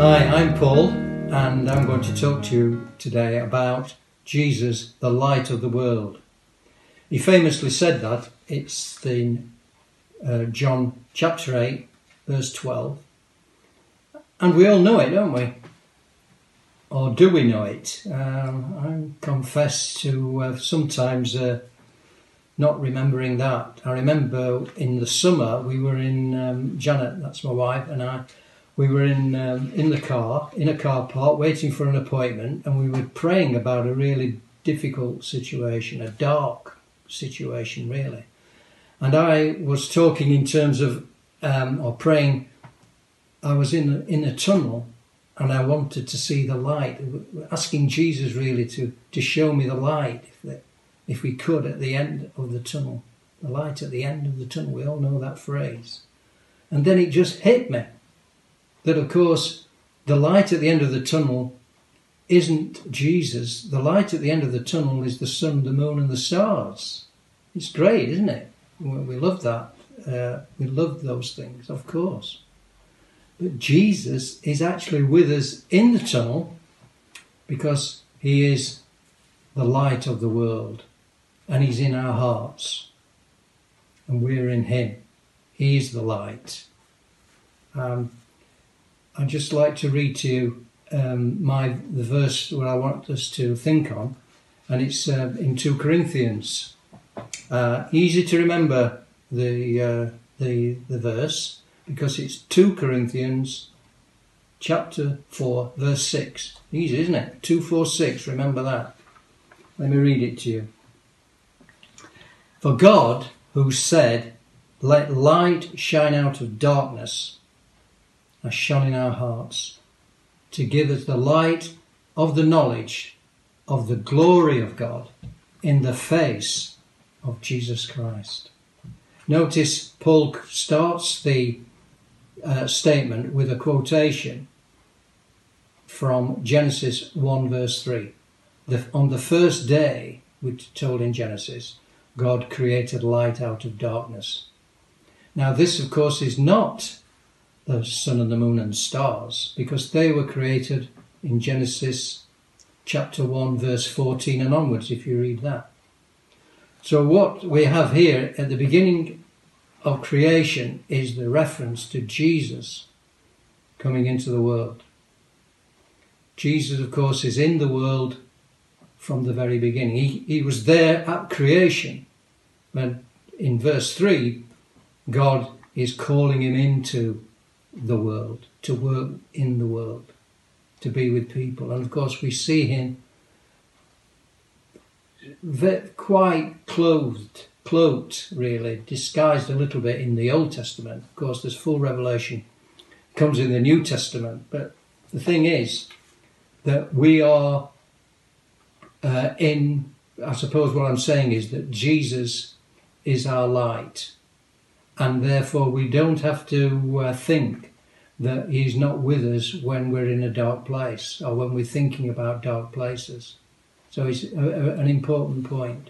Hi, I'm Paul, and I'm going to talk to you today about Jesus, the light of the world. He famously said that. It's in John chapter 8, verse 12. And we all know it, don't we? Or do we know it? I confess to sometimes not remembering that. I remember in the summer we were in, Janet, that's my wife, and I, we were in a car park, waiting for an appointment, and we were praying about a really difficult situation, a dark situation, really. And I was talking in terms of, or praying, I was in a tunnel, and I wanted to see the light, asking Jesus really to show me the light, if we could, at the end of the tunnel. The light at the end of the tunnel, we all know that phrase. And then it just hit me that, of course, the light at the end of the tunnel isn't Jesus. The light at the end of the tunnel is the sun, the moon and the stars. It's great, isn't it? We love that. We love those things, of course. But Jesus is actually with us in the tunnel because he is the light of the world, and he's in our hearts, and we're in him. He is the light. I'd just like to read to you the verse where I want us to think on, and it's in 2 Corinthians. Easy to remember the verse because it's 2 Corinthians chapter 4 verse 6. Easy, isn't it? 2, 4, 6. Remember that. Let me read it to you. For God, who said, "Let light shine out of darkness," has shone in our hearts to give us the light of the knowledge of the glory of God in the face of Jesus Christ. Notice Paul starts the statement with a quotation from Genesis 1 verse 3. On the first day, we're told in Genesis, God created light out of darkness. Now this, of course, is not the sun and the moon and stars, because they were created in Genesis chapter 1 verse 14 and onwards, if you read that. So what we have here at the beginning of creation is the reference to Jesus coming into the world. Jesus, of course, is in the world from the very beginning. He was there at creation, but in verse 3, God is calling him into the world, to work in the world, to be with people. And of course we see him quite cloaked really, disguised a little bit in the Old Testament. Of course there's full revelation comes in the New Testament, but the thing is that we are I suppose what I'm saying is that Jesus is our light, and therefore we don't have to think that he's not with us when we're in a dark place or when we're thinking about dark places. So it's an important point.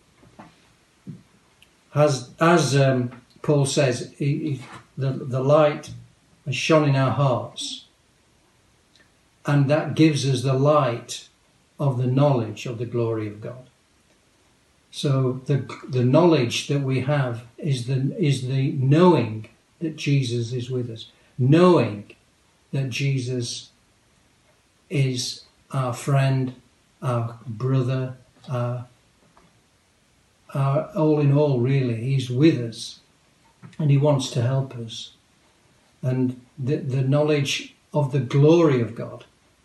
As Paul says, the light has shone in our hearts, and that gives us the light of the knowledge of the glory of God. So the knowledge that we have is the knowing that Jesus is with us, knowing that Jesus is our friend, our brother, our all in all, really. He's with us and he wants to help us. And the knowledge of the glory of God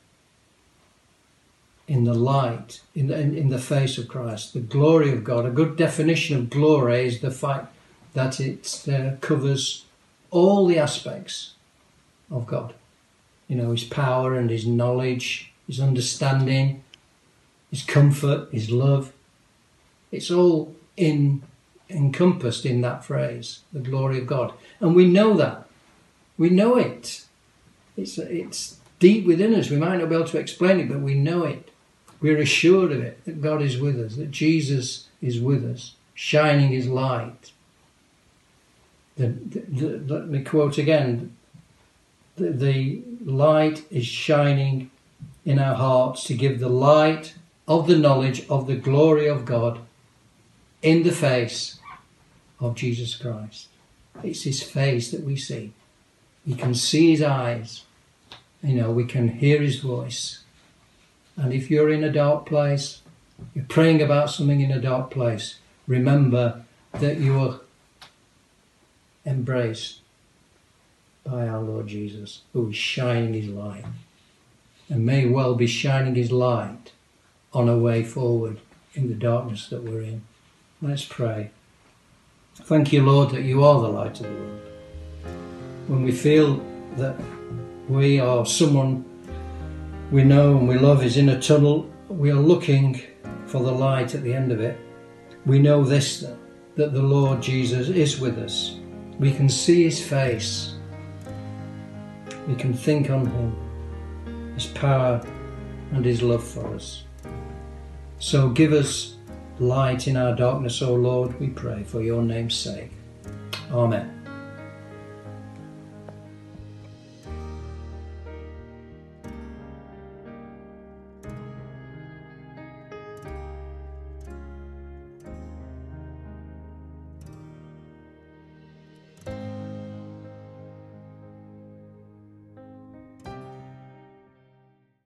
in the light, in the face of Christ, the glory of God. A good definition of glory is the fact that it covers all the aspects of God. You know, his power and his knowledge, his understanding, his comfort, his love. It's all encompassed in that phrase, the glory of God. And we know that. We know it. It's deep within us. We might not be able to explain it, but we know it. We're assured of it, that God is with us, that Jesus is with us, shining his light. Let me quote again. The light is shining in our hearts to give the light of the knowledge of the glory of God in the face of Jesus Christ. It's his face that we see. We can see his eyes. We can hear his voice. And if you're in a dark place, you're praying about something in a dark place, remember that you are embraced by our Lord Jesus, who is shining his light, and may well be shining his light on a way forward in the darkness that we're in. Let's pray. Thank you, Lord, that you are the light of the world. When we feel that we are someone we know and we love is in a tunnel, we are looking for the light at the end of it. We know this, that the Lord Jesus is with us. We can see his face. We can think on him, his power and his love for us. So give us light in our darkness, O Lord, we pray, for your name's sake. Amen.